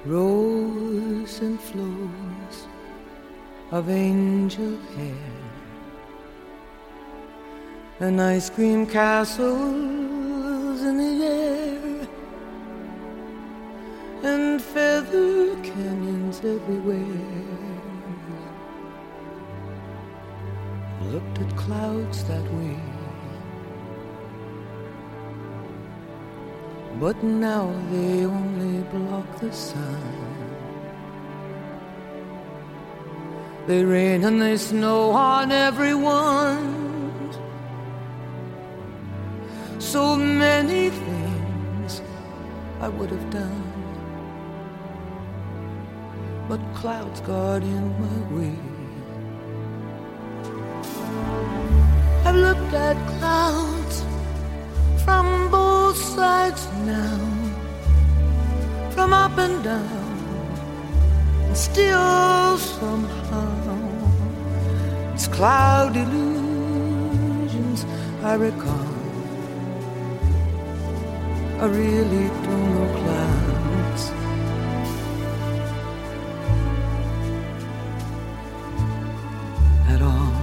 rows and flows of angel hair, and ice cream castles in the air, and feather canyons everywhere. Looked at clouds that way, but now they only block the sun. They rain and they snow on everyone. So many things I would have done, but clouds got in my way. I've looked at clouds from both sides now, from up and down, and still somehow it's cloud illusions I recall. I really don't know clouds. At all.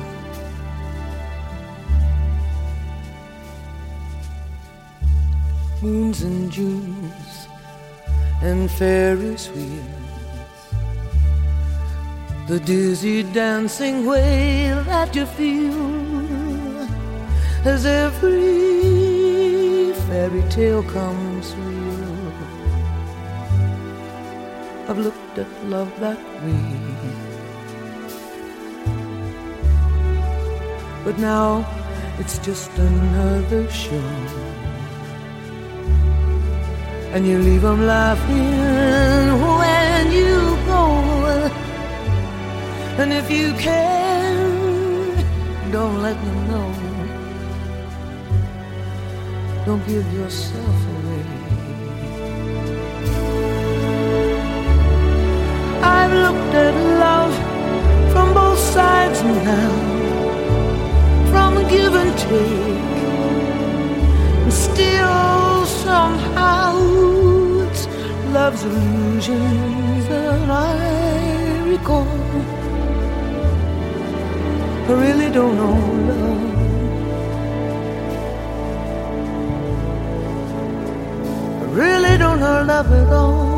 Moons and Junes and Ferris wheels, the dizzy dancing way that you feel as every fairy tale comes real. I've looked at love that way, but now it's just another show. And you leave them laughing when you go. And if you can, don't let them know. Don't give yourself away. I've looked at love from both sides now, from give and take, and still somehow it's love's illusions that I recall. I really don't know love. I really don't know love at all.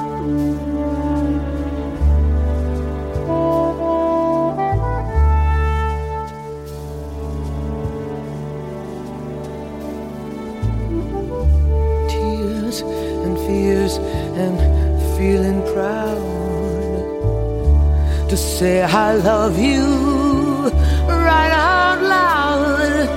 Fears and feeling proud to say I love you right out loud.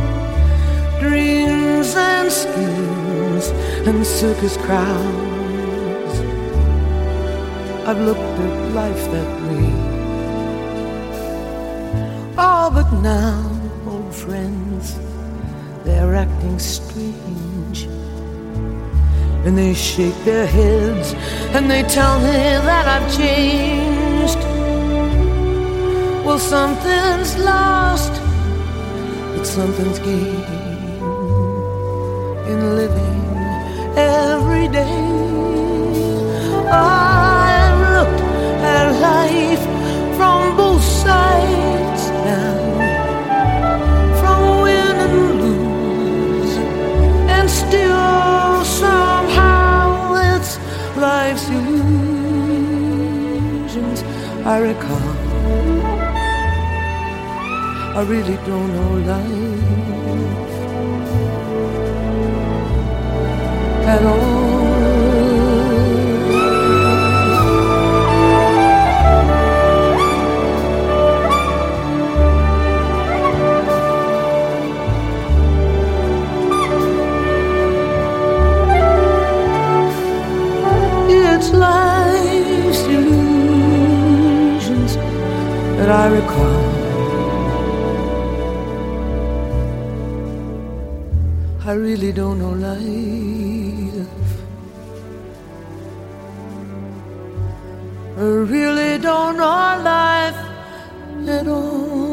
Dreams and schemes and circus crowds, I've looked at life that way. Oh, but now old friends, they're acting strange, and they shake their heads and they tell me that I've changed. Well, something's lost, but something's gained in living every day. I've looked at life from both sides now, from win and lose, and still somehow it's life's illusions I recall. I really don't know life at all. It's life's illusions that I recall. I really don't know life. I really don't know life at all.